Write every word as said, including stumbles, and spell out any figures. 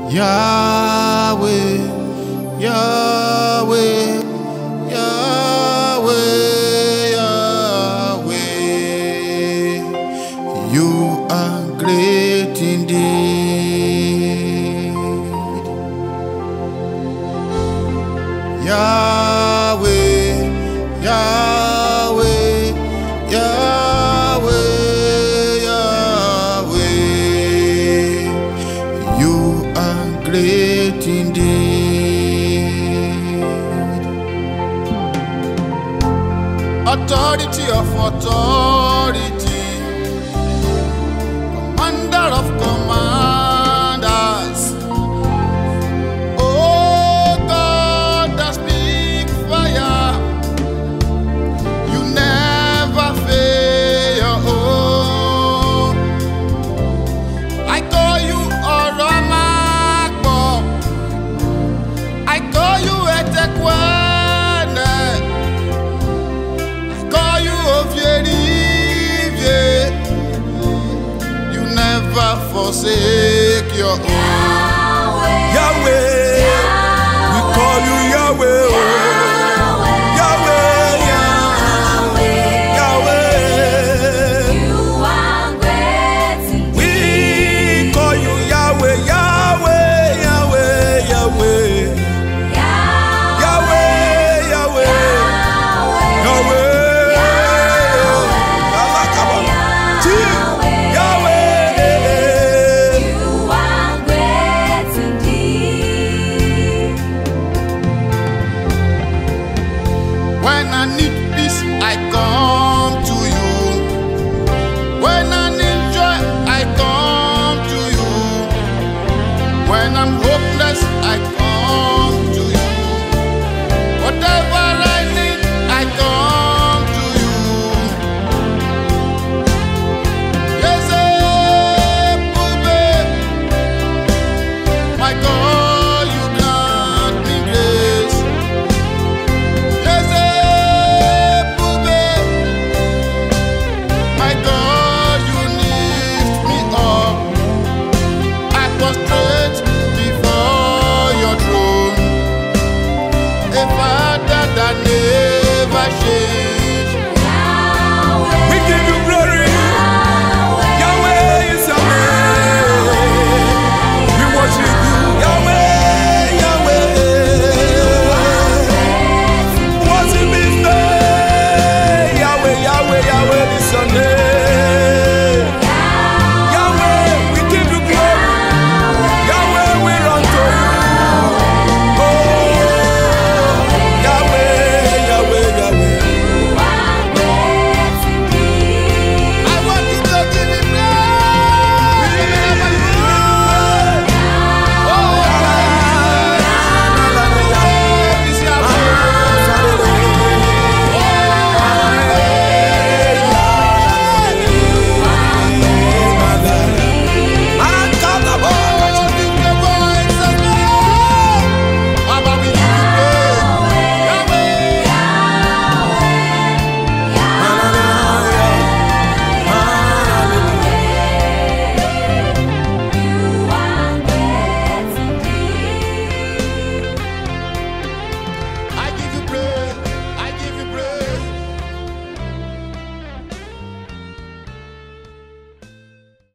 Yahweh, Yahweh, Yahweh, Yahweh, you are great indeed. Yahweh, Yahweh, Yahweh, Yahweh, you are great indeed. Authority of authority, commander of commanders, oh God that speak fire, you never fail. Oh, I call you Oramakbo, I call you Etekwene, I call you Oviedivie. You never forsake your own. Yahweh, we call you Yahweh. Oh. Yahweh, Yahweh, Yahweh. You are great indeed. We call you Yahweh, Yahweh, Yahweh, Yahweh. Yahweh, Yahweh, Yahweh. When I need peace, I come.